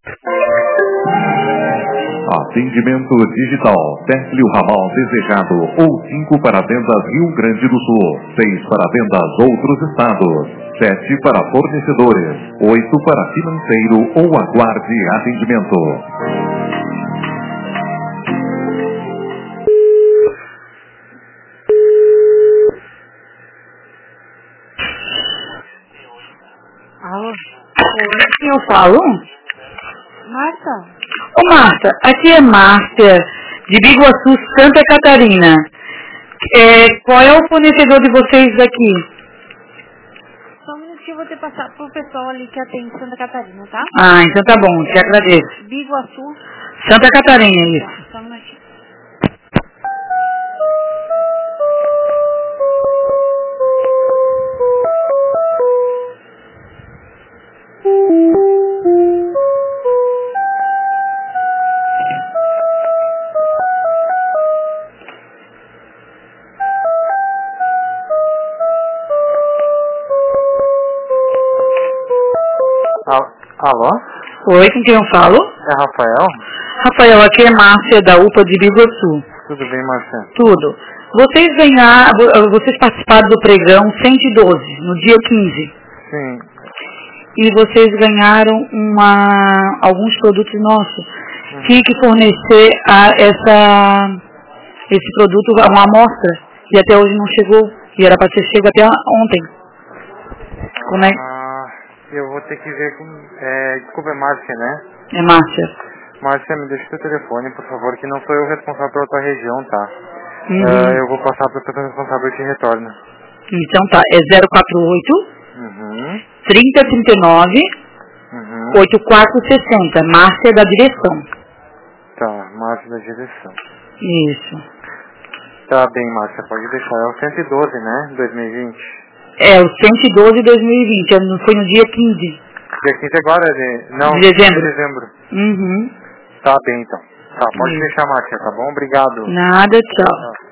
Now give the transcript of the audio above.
Atendimento digital. Peça-lhe o ramal desejado. Ou 5 para vendas Rio Grande do Sul. 6 para vendas outros estados. 7 para fornecedores. 8 para financeiro ou aguarde atendimento. Alô? Quem eu falo? Marta? Ô Marta, aqui é Márcia, de Biguaçu, Santa Catarina. Qual é o fornecedor de vocês daqui? Só um minutinho, eu vou ter que passar pro pessoal ali que atende Santa Catarina, tá? Ah, então tá bom, te agradeço. Biguaçu. Santa Catarina, isso. Tá, só um minutinho. Alô? Oi, com quem eu falo? É Rafael? Rafael, aqui é Márcia, da UPA de Biguaçu. Tudo bem, Márcia? Tudo. Vocês participaram do pregão 112, no dia 15. Sim. E vocês ganharam alguns produtos nossos. Tinha que fornecer esse produto, uma amostra, e até hoje não chegou, e era para ser chego até ontem. Como é? Eu vou ter que ver com... desculpa, é Márcia, né? É Márcia. Márcia, me deixa o teu telefone, por favor, que não sou eu responsável pela tua região, tá? Eu vou passar para o teu responsável e te retorno. Então tá, é 048 3039 8460, Márcia da direção. Tá, Márcia da direção. Isso. Tá bem, Márcia, pode deixar. É o 112, né? 2020. É, o 112 2020, foi no dia 15. Dia 15 agora, de dezembro. De dezembro. Uhum. Tá bem, então. Tá, pode deixar, Márcia, tá bom? Obrigado. Nada, tchau.